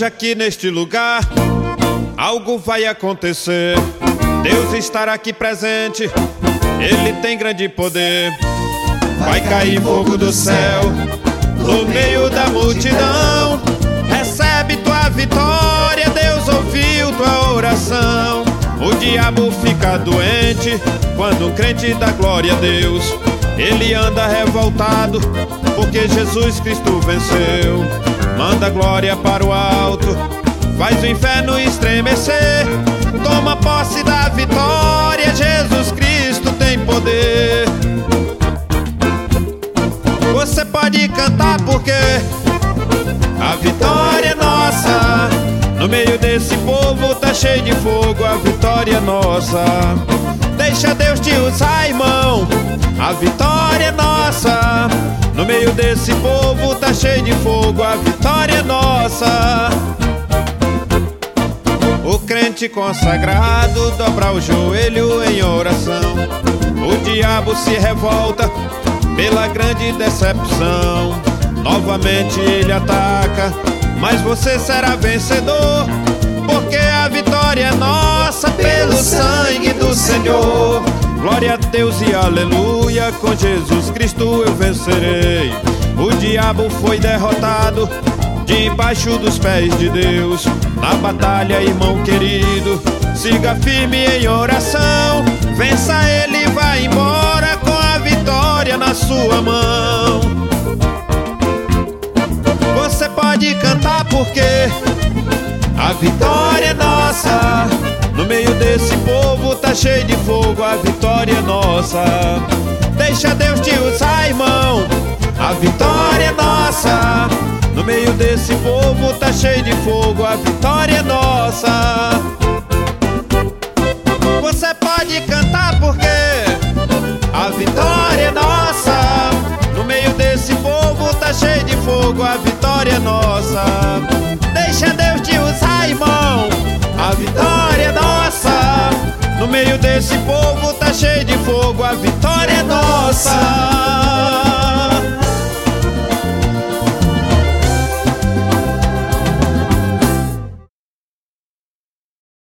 aqui neste lugar algo vai acontecer. Deus estará aqui presente, Ele tem grande poder. Vai cair fogo do céu no meio da multidão. Recebe tua vitória, Deus ouviu tua oração. O diabo fica doente quando um crente dá glória a Deus. Ele anda revoltado porque Jesus Cristo venceu. Manda glória para o alto, faz o inferno estremecer. Toma posse da vitória, Jesus Cristo tem poder. Você pode cantar porque a vitória é nossa. No meio desse povo tá cheio de fogo, a vitória é nossa. Deixa Deus te usar, irmão, a vitória é nossa. No meio desse povo tá cheio de fogo, a vitória é nossa. O crente consagrado dobra o joelho em oração. O diabo se revolta pela grande decepção. Novamente ele ataca, mas você será vencedor, porque a vitória é nossa pelo sangue do Senhor. Glória a Deus e aleluia, com Jesus Cristo eu vencerei. O diabo foi derrotado debaixo dos pés de Deus. Na batalha, irmão querido, siga firme em oração. Vença ele e vá embora com a vitória na sua mão. Você pode cantar porque a vitória é nossa. No meio desse povo tá cheio de fogo, a vitória é nossa. Deixa Deus te usar, irmão, a vitória é nossa. No meio desse povo tá cheio de fogo, a vitória é nossa. Você pode cantar porque a vitória é nossa. No meio desse povo tá cheio de fogo, a vitória é nossa. Deixa Deus te usar, irmão, a vitória é nossa. No meio desse povo tá cheio de fogo, a vitória é nossa.